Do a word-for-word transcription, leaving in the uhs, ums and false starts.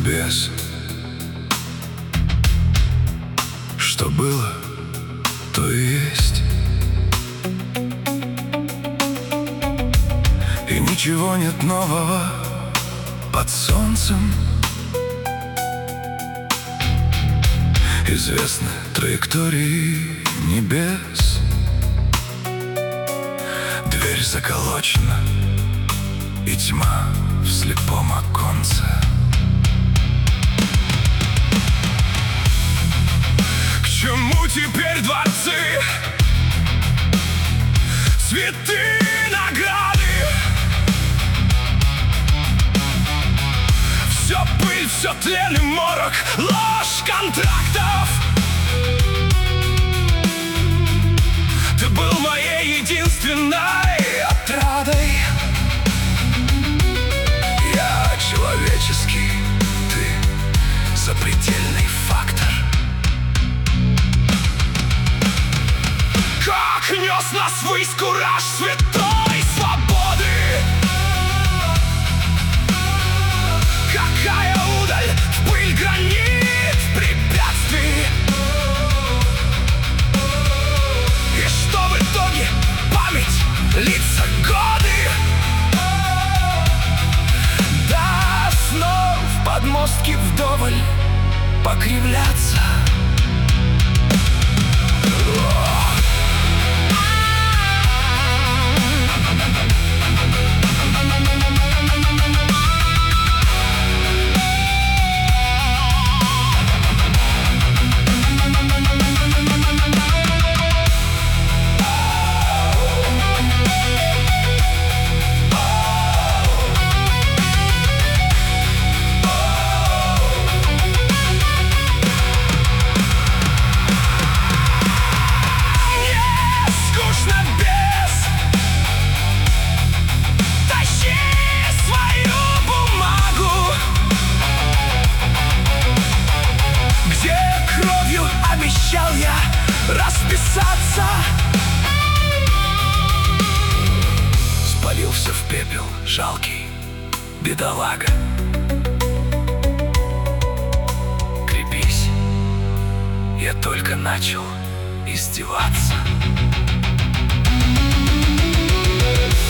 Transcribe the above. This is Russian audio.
небес. Что было, то и есть. И ничего нет нового под солнцем. Известны траектории небес. Дверь заколочена, и тьма в слепом оконце. К чему теперь дворцы, цветы, награды? Все пыль, все тлен и морок, ложь контрактов. Ты был моей единственной отрадой. Я человеческий, ты запредельный фактор. Как нес нас ввысь кураж святой свободы. Какая удаль в пыль гранит препятствий. И что в итоге память, лица, годы. До снов подмостки вдоволь покривляться. Я расписаться. Спалился в пепел жалкий бедолага. Крепись, я только начал издеваться.